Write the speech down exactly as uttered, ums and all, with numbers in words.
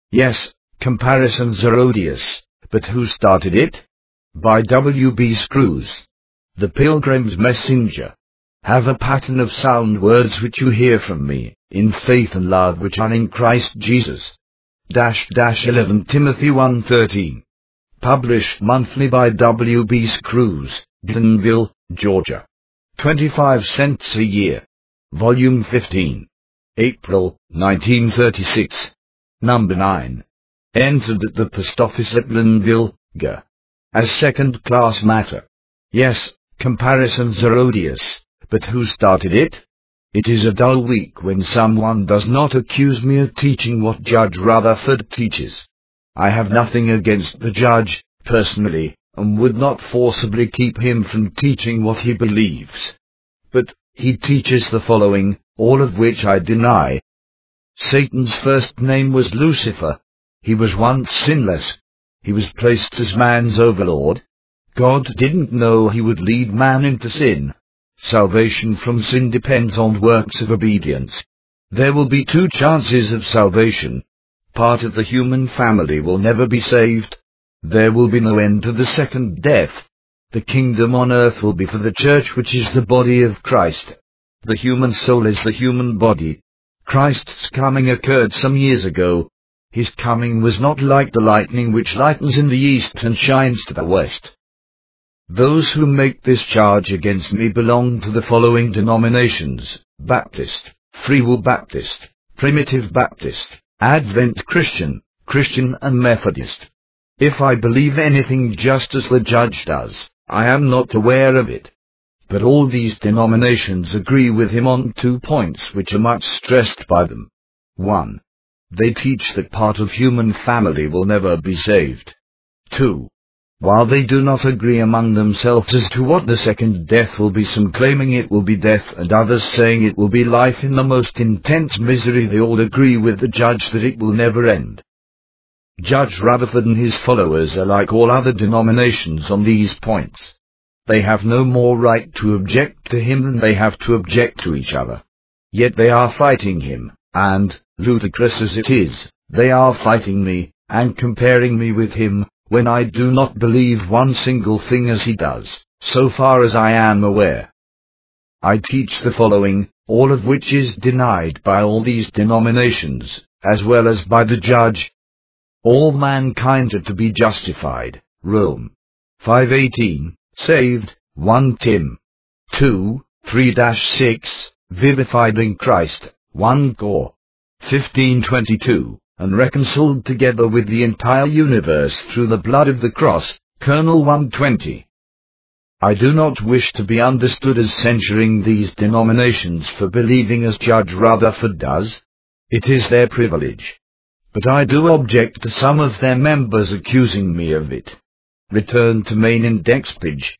Yes, comparisons are odious, but who started it? By W B Screws. The Pilgrim's Messenger. Have a pattern of sound words which you hear from me, in faith and love which are in Christ Jesus. Dash dash eleven Timothy one thirteen. Published monthly by W B Screws, Glenville, Georgia. twenty-five cents a year. Volume fifteen. April, nineteen thirty-six. Number nine. Entered at the post office at Glenville, G. As second-class matter. Yes, comparisons are odious, but who started it? It is a dull week when someone does not accuse me of teaching what Judge Rutherford teaches. I have nothing against the judge, personally, and would not forcibly keep him from teaching what he believes. But he teaches the following, all of which I deny. Satan's first name was Lucifer. He was once sinless. He was placed as man's overlord. God didn't know he would lead man into sin. Salvation from sin depends on works of obedience. There will be two chances of salvation. Part of the human family will never be saved. There will be no end to the second death. The kingdom on earth will be for the church, which is the body of Christ. The human soul is the human body. Christ's coming occurred some years ago. His coming was not like the lightning which lightens in the east and shines to the west. Those who make this charge against me belong to the following denominations: Baptist, Free Will Baptist, Primitive Baptist, Advent Christian, Christian and Methodist. If I believe anything just as the judge does, I am not aware of it. But all these denominations agree with him on two points which are much stressed by them. one. They teach that part of human family will never be saved. two. While they do not agree among themselves as to what the second death will be, some claiming it will be death and others saying it will be life in the most intense misery, they all agree with the judge that it will never end. Judge Rutherford and his followers are like all other denominations on these points. They have no more right to object to him than they have to object to each other. Yet they are fighting him, and, ludicrous as it is, they are fighting me, and comparing me with him, when I do not believe one single thing as he does, so far as I am aware. I teach the following, all of which is denied by all these denominations, as well as by the judge. All mankind are to be justified, Rome. five eighteen, saved, First Timothy. two, three six, vivified in Christ, First Cor. fifteen twenty-two, and reconciled together with the entire universe through the blood of the cross, Colonel one twenty. I do not wish to be understood as censuring these denominations for believing as Judge Rutherford does. It is their privilege. But I do object to some of their members accusing me of it. Return to main index page.